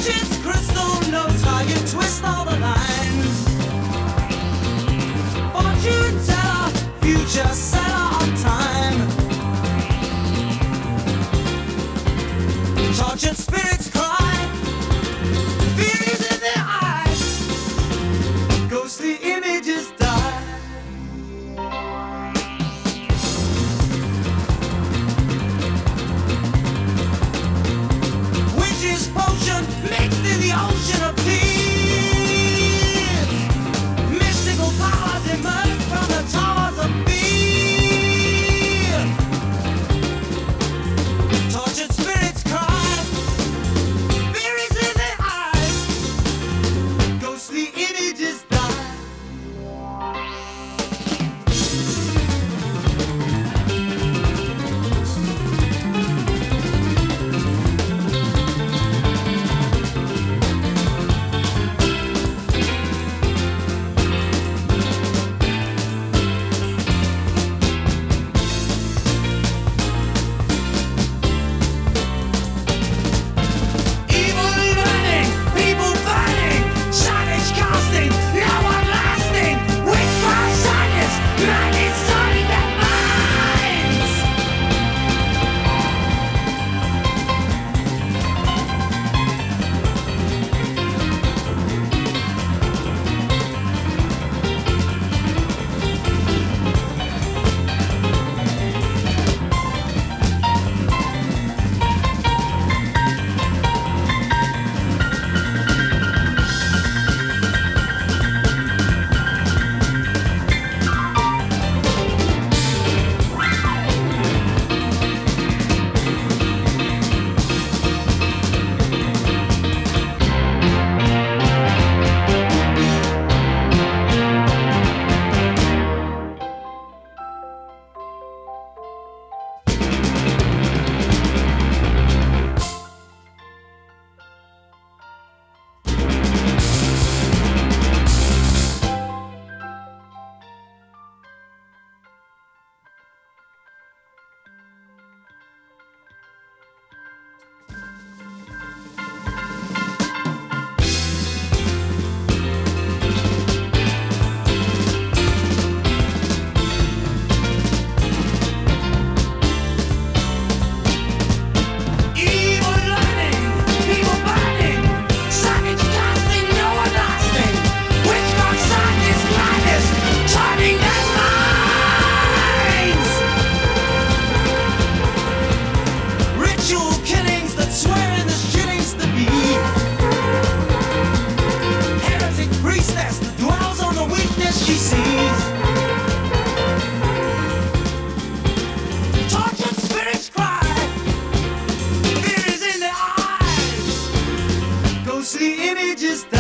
Witch's crystal knows how you twist all the lines. Fortune teller, future seller on time. Tortured spirits cry, fears in their eyes, ghostly images die. Witch's potion mixed in the ocean of tears. Mystical powers emerge from the towers of fear. Tortured spirits cry, fear is in their eyes, ghostly images die. Evil learning, people burning, savage casting, no one lasting. Witchcraft sadness, man is turning their minds. Evil learning, people burning, savage casting, no one lasting. Witchcraft sadness, madness, turning their minds. Ritual killings that swear in the shillings to be. Heretic priestess that dwells on the weakness she sees. Tortured spirits cry, fear is in their eyes, ghostly images